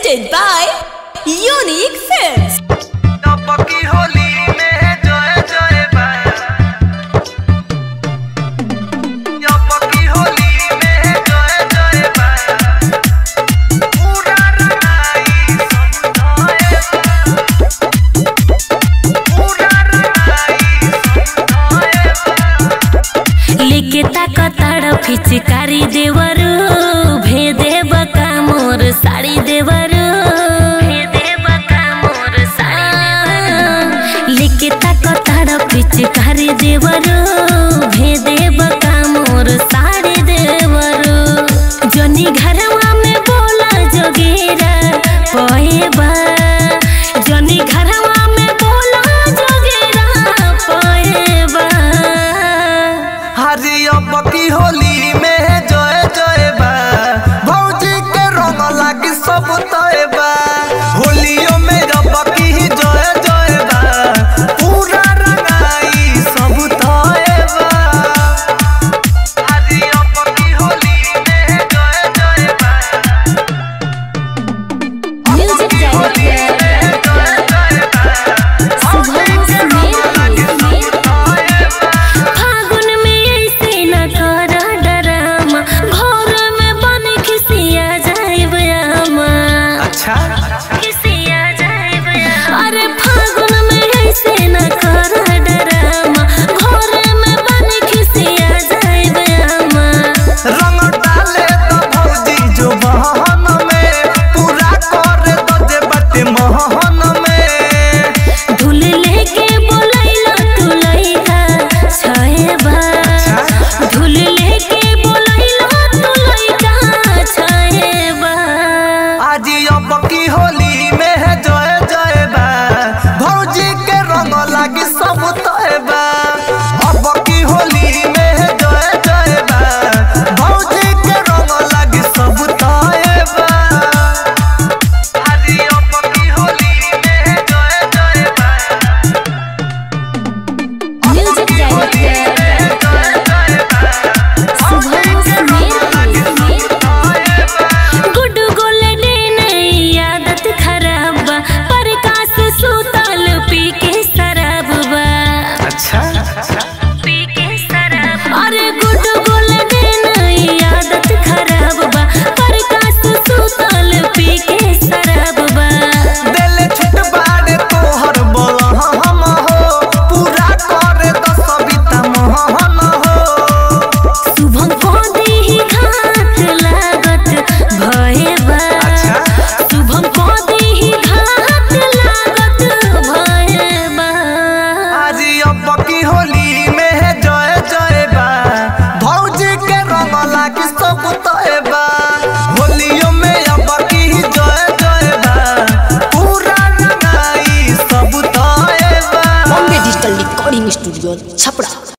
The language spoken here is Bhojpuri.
presented by Unique Films. पिचकारी देवरू भेदे बका मोर साड़ी देवरू भेदे बका मोर साड़ी लिखे तक ताड़ पिचकारी देवरू भेदे बका मोर साड़ी देवरू जनी घरवा में बोला जोगेरा पोएबा जनी घरवा में बोला जोगेरा पोएबा हरी बकी होली सब तोएबा होलियों में रबकी जय जय बा पूरा रंगाई सब तोएबा हरी बकी होली में जय जय बा म्यूजिक फागुन में ऐसे न कर डरामा घर में बन खिसिया अरे फागुन में ऐसे न कर डरामा घर में बन खिसिया जाइबा रंग डाले तो भौजी जो बहन में पूरा कर दो जे बटे मोहन में धुल लेके बोलैला तू लइका छएबा धुल लेके बोलैला तू लइका छएबा आज अब की होली में है जय